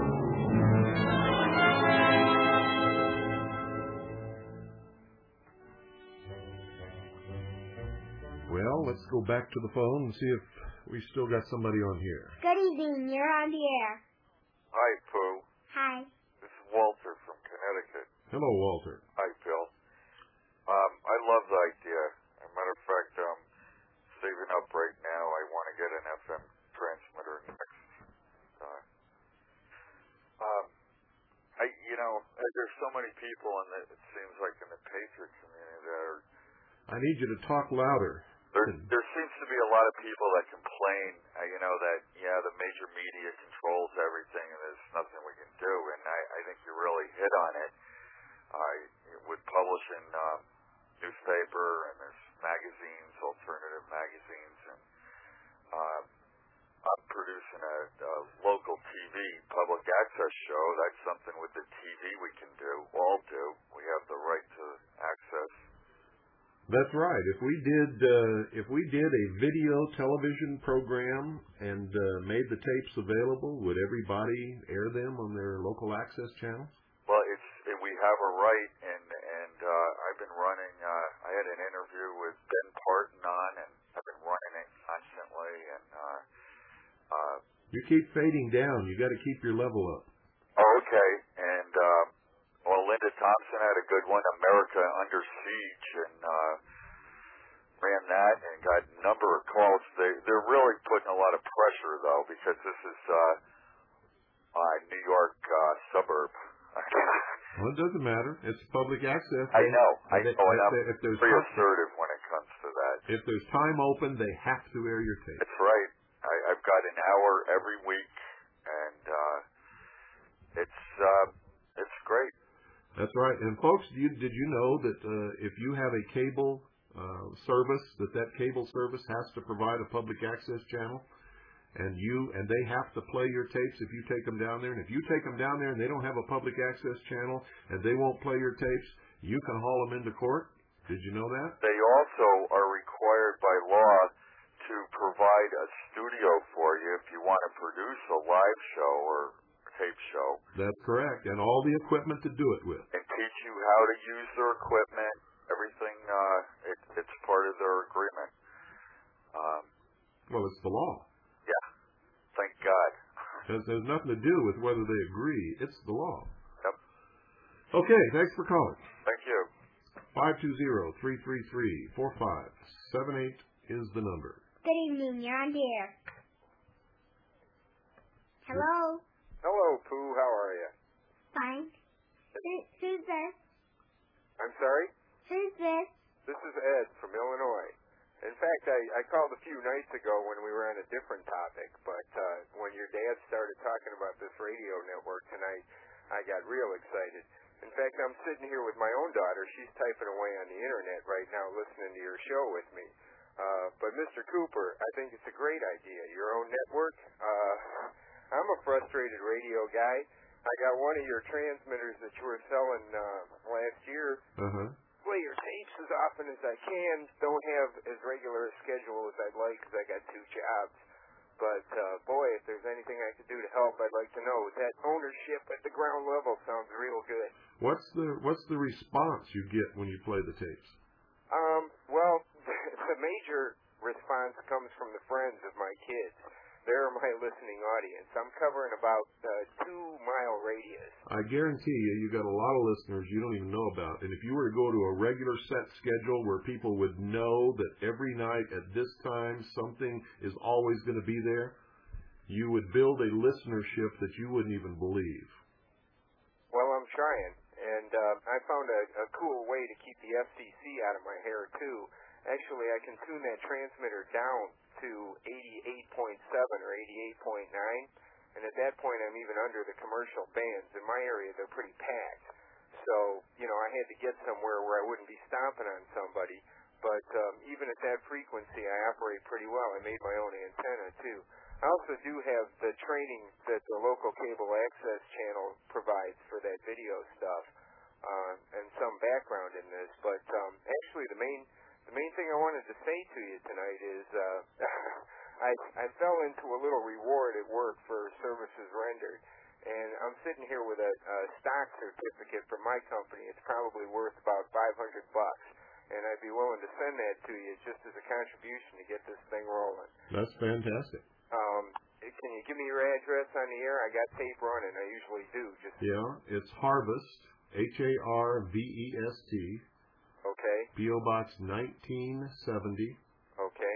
Well, let's go back to the phone and see if we still got somebody on here. Good evening. You're on the air. Hi, Pooh. Hi. This is Walter from Connecticut. Hello, Walter. Hi, Bill. Um, I love the idea. As a matter of fact, um, saving up right now. I want to get an F M transmitter next. Uh, um, I, you know, there's so many people, in the, it seems like in the Patriot community that are. I need you to talk louder. There, there seems to be a lot of people that complain, uh, you know, that, yeah, the major media controls everything and there's nothing we can do. And I, I think you really hit on it. Uh, with publishing um, newspaper and there's magazines, alternative magazines. And uh, I'm producing a, a local T V public access show. That's something with the T V we can do, all do. We have the right to access. That's right. If we did, uh, if we did a video television program and uh, made the tapes available, would everybody air them on their local access channels? Well, it's we have a right, and and uh, I've been running. Uh, I had an interview with Ben Parton on, and I've been running it constantly. And uh, uh, you keep fading down. You got to keep your level up. Oh, okay. And uh, well, Linda Thompson did one, America Under Siege, and uh, ran that and got a number of calls. They, they're really putting a lot of pressure, though, because this is uh, a New York uh, suburb. Well, it doesn't matter. It's public access. I know. I they, know. And I'm if there's pretty time, assertive when it comes to that. If there's time open, they have to air your tape. That's right. I, I've got an hour every week, and uh, it's uh, it's great. That's right. And folks, you, did you know that uh, if you have a cable uh, service, that that cable service has to provide a public access channel, and you and they have to play your tapes if you take them down there. And if you take them down there and they don't have a public access channel and they won't play your tapes, you can haul them into court. Did you know that? They also are required by law to provide a studio for you if you want to produce a live show or tape show. That's correct, and all the equipment to do it with. And teach you how to use their equipment. Everything, uh, it, it's part of their agreement. Um, well, it's the law. Yeah, thank God. It has nothing to do with whether they agree. It's the law. Yep. Okay, thanks for calling. Thank you. five two zero, three three three, four five seven eight is the number. Good evening, you're on the air. Hello? Hello, Pooh. How are you? Fine. Who, who's this? I'm sorry? Who's this? This is Ed from Illinois. In fact, I, I called a few nights ago when we were on a different topic, but uh, when your dad started talking about this radio network tonight, I got real excited. In fact, I'm sitting here with my own daughter. She's typing away on the internet right now listening to your show with me. Uh, but Mister Cooper, I think it's a great idea. Your own network. Uh, I'm a frustrated radio guy. I got one of your transmitters that you were selling uh, last year. Uh-huh. Play your tapes as often as I can. Don't have as regular a schedule as I'd like because I got two jobs. But, uh, boy, if there's anything I could do to help, I'd like to know. That ownership at the ground level sounds real good. What's the what's the response you get when you play the tapes? Um, well, the major response comes from the friends of my kids. They're my listening audience. I'm covering about uh, two-mile radius. I guarantee you, you got a lot of listeners you don't even know about. And if you were to go to a regular set schedule where people would know that every night at this time something is always going to be there, you would build a listenership that you wouldn't even believe. Well, I'm trying. And uh, I found a, a cool way to keep the F C C out of my hair, too. Actually, I can tune that transmitter down to eighty-eight point seven or eighty-eight point nine, and at that point I'm even under the commercial bands. In my area, they're pretty packed. So, you know, I had to get somewhere where I wouldn't be stomping on somebody. But um, even at that frequency, I operate pretty well. I made my own antenna, too. I also do have the training that the local cable access channel provides for that video stuff, uh, and some background in this. But um, actually, the main the main thing I wanted to say to you tonight is uh, I, I fell into a little reward at work for services rendered, and I'm sitting here with a, a stock certificate from my company. It's probably worth about five hundred bucks, and I'd be willing to send that to you just as a contribution to get this thing rolling. That's fantastic. Um, can you give me your address on the air? I got tape running. I usually do. Just Yeah, it's Harvest, H A R V E S T. Okay. P O Box nineteen seventy. Okay.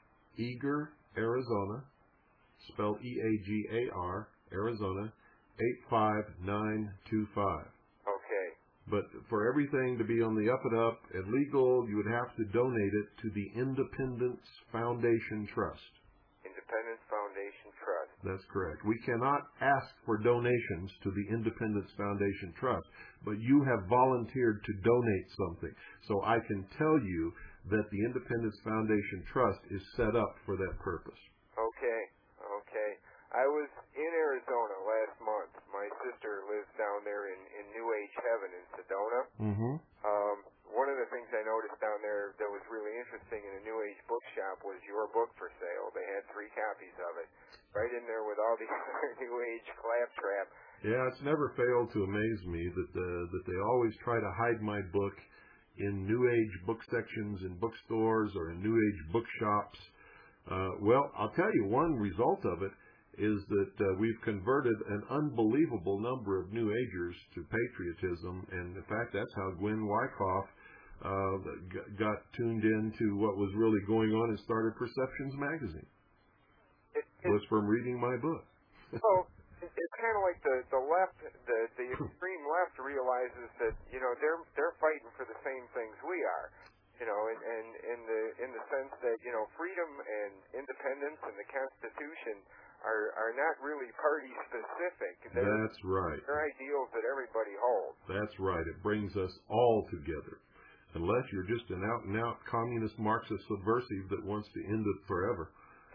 Eagar, Arizona. Spelled E A G A R, Arizona, eight five nine two five. Okay. But for everything to be on the up and up and legal, you would have to donate it to the Independence Foundation Trust. Independence Foundation Trust. That's correct. We cannot ask for donations to the Independence Foundation Trust, but you have volunteered to donate something. So I can tell you that the Independence Foundation Trust is set up for that purpose. Okay. Okay. I was in Arizona last month. My sister lives down there in, in New Age Heaven in Sedona. Mm-hmm. Um, one of the things I noticed down there that was really interesting in a New Age bookshop was your book for sale. They had three copies of it, right in there with all the other New Age claptrap. Yeah, it's never failed to amaze me that the, that they always try to hide my book in New Age book sections in bookstores or in New Age bookshops. Uh, well, I'll tell you one result of it is that uh, we've converted an unbelievable number of New Agers to patriotism, and in fact, that's how Gwen Wyckoff uh, got tuned into what was really going on and started Perceptions Magazine. It, it was from reading my book. So it's kind of like the the left, the the extreme left realizes that you know they're they're fighting for the same things we are. You know, and, and in the in the sense that you know freedom and independence and the Constitution are are not really party specific. They're, That's right. They're ideals that everybody holds. That's right. It brings us all together. Unless you're just an out and out communist Marxist subversive that wants to end it forever.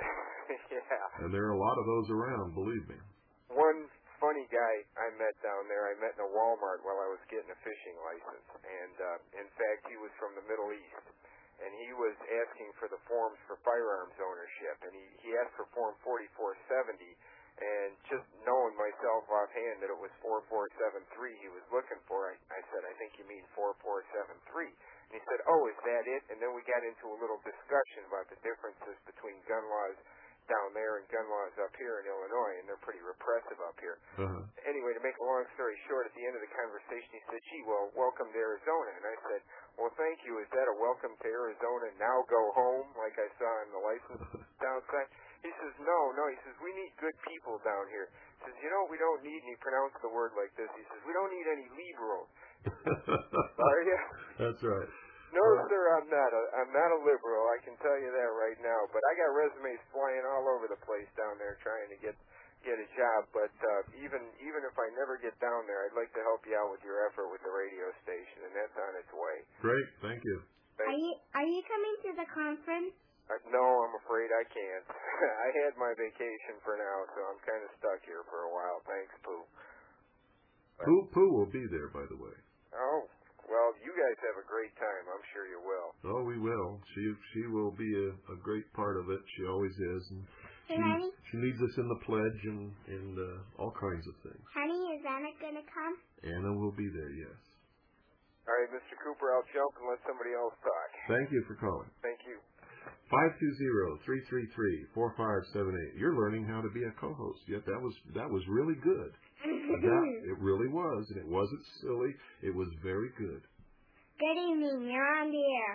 Yeah. And there are a lot of those around, believe me. One funny guy I met down there, I met in a Walmart while I was getting a fishing license, and uh, in fact he was from the Middle East, and he was asking for the forms for firearms ownership, and he, he asked for form forty-four seventy, and just knowing myself offhand that it was four four seven three he was looking for, I, I said, I think you mean four four seven three, and he said, oh, is that it? And then we got into a little discussion about the differences between gun laws down there and gun laws up here in Illinois, and they're pretty repressive up here. Uh-huh. Anyway, to make a long story short, at the end of the conversation, he said, gee, well, welcome to Arizona. And I said, well, thank you. Is that a welcome to Arizona, now go home, like I saw on the license downside? He says, no, no. He says, we need good people down here. He says, you know, we don't need, and he pronounced the word like this, he says, we don't need any liberals. Are you? That's right. No, sir, I'm not a I'm not a liberal. I can tell you that right now. But I got resumes flying all over the place down there trying to get get a job. But uh, even even if I never get down there, I'd like to help you out with your effort with the radio station, and that's on its way. Great, thank you. Are you are you coming to the conference? Uh, no, I'm afraid I can't. I had my vacation for now, so I'm kind of stuck here for a while. Thanks, Pooh. Pooh Pooh will be there, by the way. Oh. Well, you guys have a great time. I'm sure you will. Oh, we will. She she will be a, a great part of it. She always is. And hey, she, honey? she leads us in the pledge and, and uh, all kinds of things. Honey, is Anna going to come? Anna will be there, yes. All right, Mister Cooper, I'll jump and let somebody else talk. Thank you for calling. Thank you. five two zero, three three three, four five seven eight. You're learning how to be a co-host. Yet that was that was really good. That, it really was, and it wasn't silly. It was very good. Good evening. You're on the air.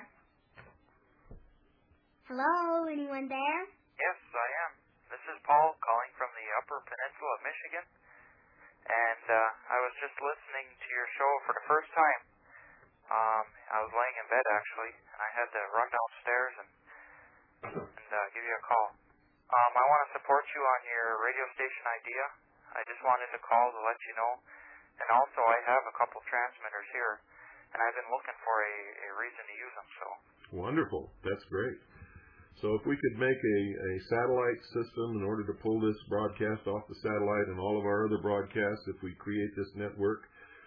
Hello, anyone there? Yes, I am. This is Paul calling from the Upper Peninsula of Michigan, and uh, I was just listening to your show for the first time. Um, I was laying in bed, actually, and I had to run downstairs and, and uh, give you a call. Um, I want to support you on your radio station idea. I just wanted to call to let you know. And also, I have a couple transmitters here, and I've been looking for a, a reason to use them. So wonderful. That's great. So if we could make a, a satellite system in order to pull this broadcast off the satellite and all of our other broadcasts, if we create this network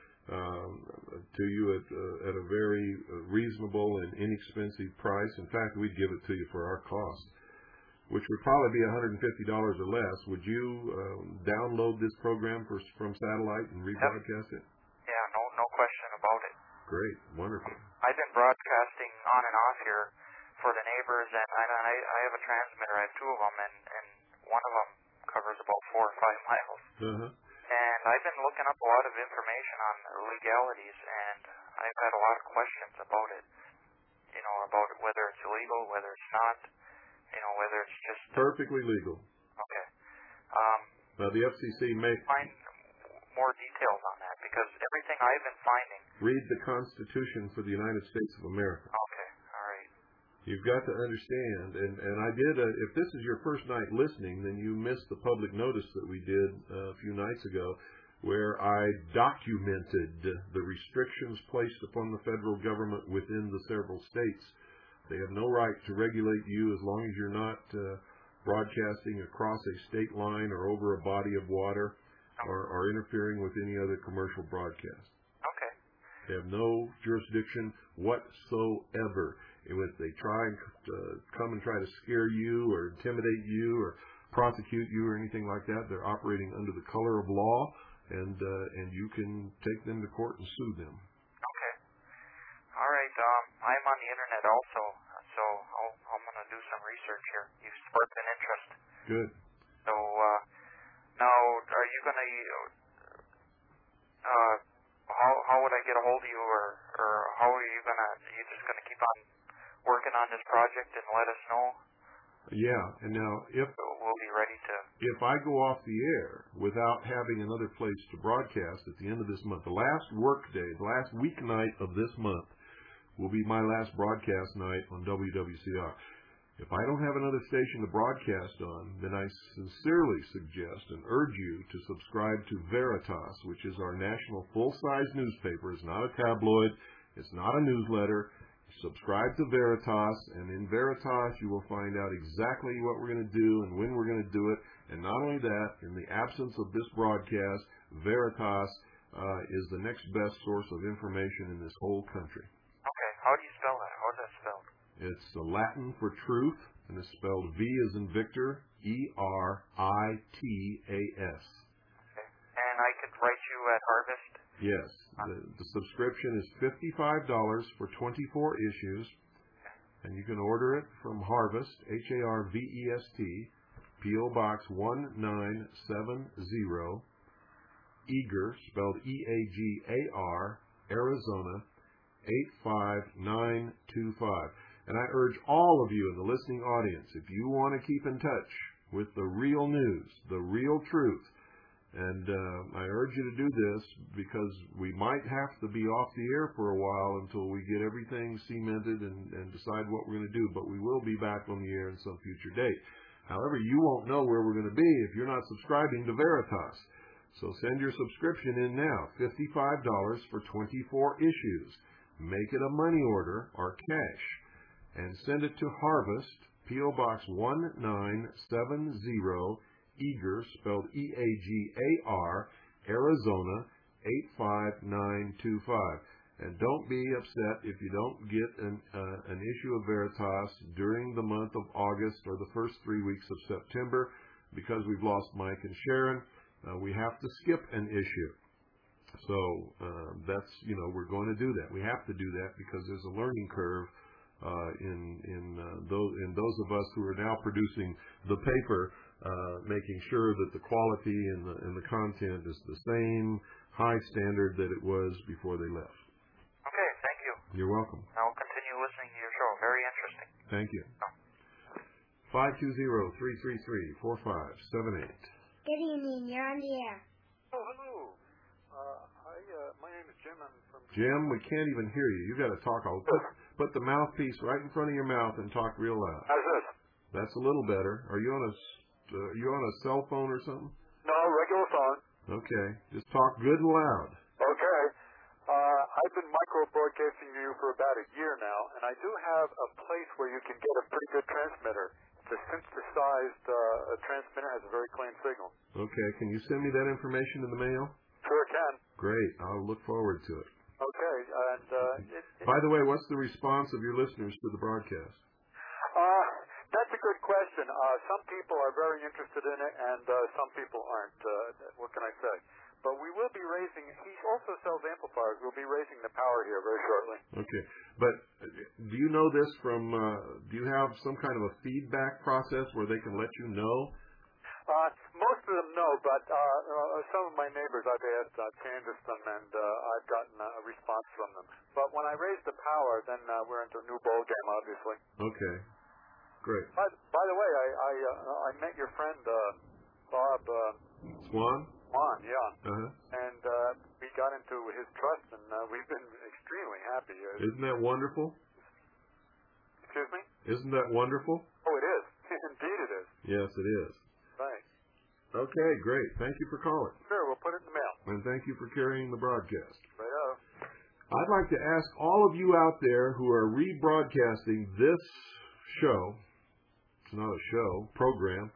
um, to you at, uh, at a very reasonable and inexpensive price, in fact, we'd give it to you for our cost, which would probably be one hundred fifty dollars or less. Would you um, download this program for, from satellite and rebroadcast it? Yeah, no, no question about it. Great, wonderful. I've been broadcasting on and off here for the neighbors, and I, I, I have a transmitter. I have two of them, and, and one of them covers about four or five miles. Uh-huh. And I've been looking up a lot of information on the legalities, and I've had a lot of questions about it. You know, about whether it's illegal, whether it's not. You know, whether it's just perfectly legal. Okay. Um, now the F C C may find more details on that, because everything I've been finding. Read the Constitution for the United States of America. Okay. All right. You've got to understand, and and I did. A, if this is your first night listening, then you missed the public notice that we did uh, a few nights ago, where I documented the restrictions placed upon the federal government within the several states. They have no right to regulate you as long as you're not uh, broadcasting across a state line or over a body of water or, or interfering with any other commercial broadcast. Okay. They have no jurisdiction whatsoever. And if they try and uh, come and try to scare you or intimidate you or prosecute you or anything like that, they're operating under the color of law, and uh, and you can take them to court and sue them. All right, um, I'm on the internet also, so I'll, I'm going to do some research here. You've sparked an interest. Good. So uh, gonna uh, how how would I get a hold of you, or or how are you gonna? Are you just gonna keep on working on this project and let us know? Yeah, and now if we'll be ready to. If I go off the air without having another place to broadcast at the end of this month, the last work day, the last weeknight of this month will be my last broadcast night on W W C R. If I don't have another station to broadcast on, then I sincerely suggest and urge you to subscribe to Veritas, which is our national full-size newspaper. It's not a tabloid. It's not a newsletter. Subscribe to Veritas, and in Veritas you will find out exactly what we're going to do and when we're going to do it. And not only that, in the absence of this broadcast, Veritas uh, is the next best source of information in this whole country. Okay, how do you spell that? How's that spelled? It's uh, Latin for truth, and it's spelled V as in Victor, E R I T A S. Okay, and I could write you at Harvest? Yes. The, the subscription is fifty-five dollars for twenty-four issues, and you can order it from Harvest, H A R V E S T, P O Box one nine seven zero, Eager, spelled E A G A R, Arizona, eight five nine two five. And I urge all of you in the listening audience, if you want to keep in touch with the real news, the real truth, and uh, I urge you to do this because we might have to be off the air for a while until we get everything cemented and, and decide what we're going to do, but we will be back on the air in some future date. However, you won't know where we're going to be if you're not subscribing to Veritas. So send your subscription in now, fifty-five dollars for twenty-four issues. Make it a money order or cash, and send it to Harvest, P O Box one nine seven zero, Eager, spelled E A G A R, Arizona, eight five nine two five. And don't be upset if you don't get an, uh, an issue of Veritas during the month of August or the first three weeks of September, because we've lost Mike and Sharon. Uh, we have to skip an issue. So uh, that's, you know, we're going to do that. We have to do that because there's a learning curve uh, in in uh, those in those of us who are now producing the paper, uh, making sure that the quality and the and the content is the same high standard that it was before they left. Okay, thank you. You're welcome. I'll continue listening to your show. Very interesting. Thank you. Five two zero three three three four five seven eight. Good evening. You're on the air. Oh, hello. Uh, I, uh, my name is Jim. I'm from... Jim, we can't even hear you. You got to talk. I'll put, put the mouthpiece right in front of your mouth and talk real loud. How's this? That's a little better. Are you on a uh, you on a cell phone or something? No, regular phone. Okay. Just talk good and loud. Okay. Uh, I've been micro-broadcasting to you for about a year now, and I do have a place where you can get a pretty good transmitter. It's a synthesized uh, a transmitter, has a very clean signal. Okay. Can you send me that information in the mail? Sure can. Great. I'll look forward to it. Okay. And uh, it, it, by the way, what's the response of your listeners to the broadcast? Uh, that's a good question. Uh, some people are very interested in it, and uh, some people aren't. Uh, what can I say? But we will be raising, he also sells amplifiers. We'll be raising the power here very shortly. Okay. But do you know this from, uh, do you have some kind of a feedback process where they can let you know? Uh, most of them know, but uh, uh, some of my neighbors I've asked, I've canvassed them, and uh, I've gotten a response from them. But when I raise the power, then uh, we're into a new ball game, obviously. Okay. Great. By, by the way, I I, uh, I met your friend uh, Bob uh, Swan. Swan, yeah. Uh-huh. And uh, we got into his trust, and uh, we've been extremely happy. Uh, Isn't that wonderful? Excuse me? Isn't that wonderful? Oh, it is. Indeed, it is. Yes, it is. Thanks. Okay, great. Thank you for calling. Sure, we'll put it in the mail. And thank you for carrying the broadcast. Righto. I'd like to ask all of you out there who are rebroadcasting this show, it's not a show, program,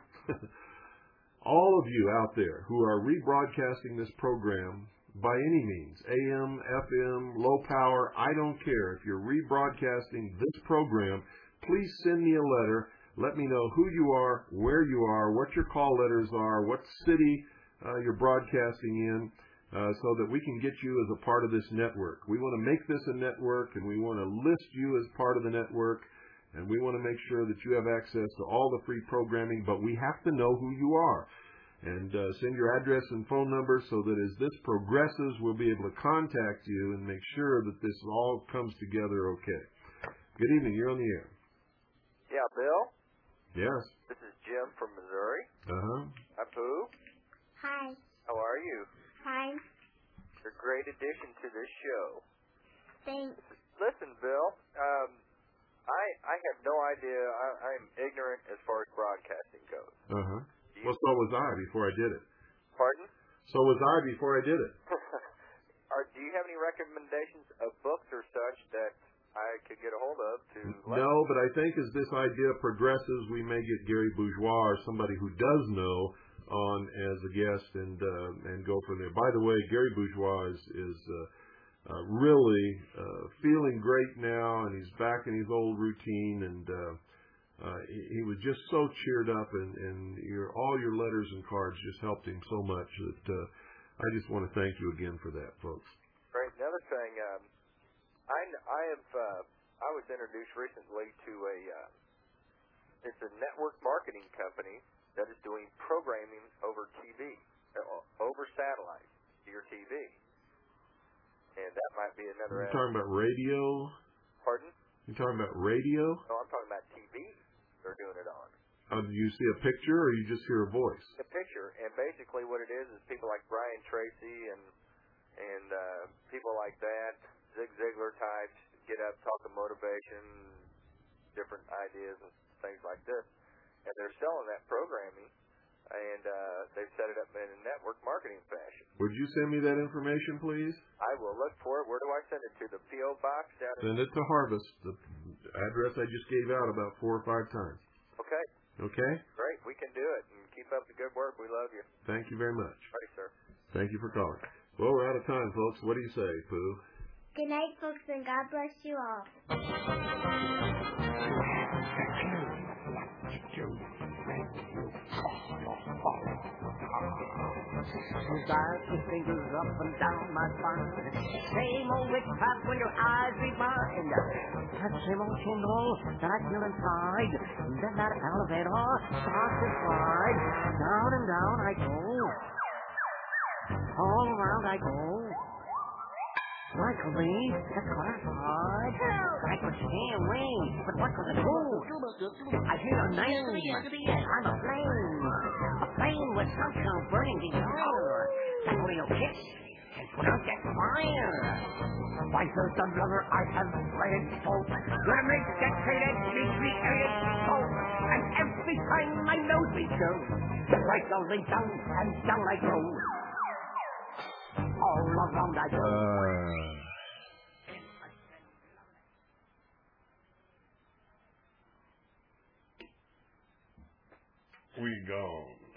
all of you out there who are rebroadcasting this program by any means, A M, F M, low power, I don't care. If you're rebroadcasting this program, please send me a letter. Let me know who you are, where you are, what your call letters are, what city uh, you're broadcasting in, uh, so that we can get you as a part of this network. We want to make this a network, and we want to list you as part of the network, and we want to make sure that you have access to all the free programming, but we have to know who you are. And uh, send your address and phone number so that as this progresses, we'll be able to contact you and make sure that this all comes together okay. Good evening. You're on the air. Yeah, Bill? Yes. This is Jim from Missouri. Uh-huh. Hi, Pooh. Hi. How are you? Fine. You're a great addition to this show. Thanks. Listen, Bill, um, I I have no idea. I, I'm ignorant as far as broadcasting goes. Uh-huh. Well, so was I before I did it. Pardon? So was I before I did it. Are, do you have any recommendations of books or such that I could get a hold of to... No, but I think as this idea progresses, we may get Gary Bourgeois or somebody who does know on as a guest and uh, and go from there. By the way, Gary Bourgeois is, is uh, uh, really uh, feeling great now, and he's back in his old routine, and uh, uh, he, he was just so cheered up, and, and your, all your letters and cards just helped him so much that uh, I just want to thank you again for that, folks. Great. Another thing, um, I, I have uh, I was introduced recently to a uh, it's a network marketing company that is doing programming over T V, uh, over satellite to your T V, and that might be another. You're talking about radio? Pardon? You're talking about radio? No, I'm talking about T V. They're doing it on. Uh, do you see a picture, or you just hear a voice? A picture, and basically what it is is people like Brian Tracy and and uh, people like that, Zig Ziglar types, get up, talk of motivation, different ideas and things like this, and they're selling that programming, and uh, they've set it up in a network marketing fashion. Would you send me that information, please? I will look for it. Where do I send it to? The P O box down in... Send it to Harvest, the address I just gave out about four or five times. Okay. Okay? Great. We can do it. And keep up the good work. We love you. Thank you very much. All right, sir. Thank you for calling. Well, we're out of time, folks. What do you say, Pooh? Good night, folks, and God bless you all. Drive your fingers up and down my spine. Same old witchcraft when your eyes read mine. That same old tingle that I feel inside. Then that elevator starts to slide. Down and down I go. All around I go. Michael Lee, that's what I heard. I could stay away, but what could I do? I hear a name. I'm a flame. A flame with sunshine burning desire. That real kiss can put out that fire. Why, first the lover I have played folk. Gonna make that faded, sleepy, arid folk. And every time my nose be shown, right slowly down and down I go. All around I go. Uh... We gone.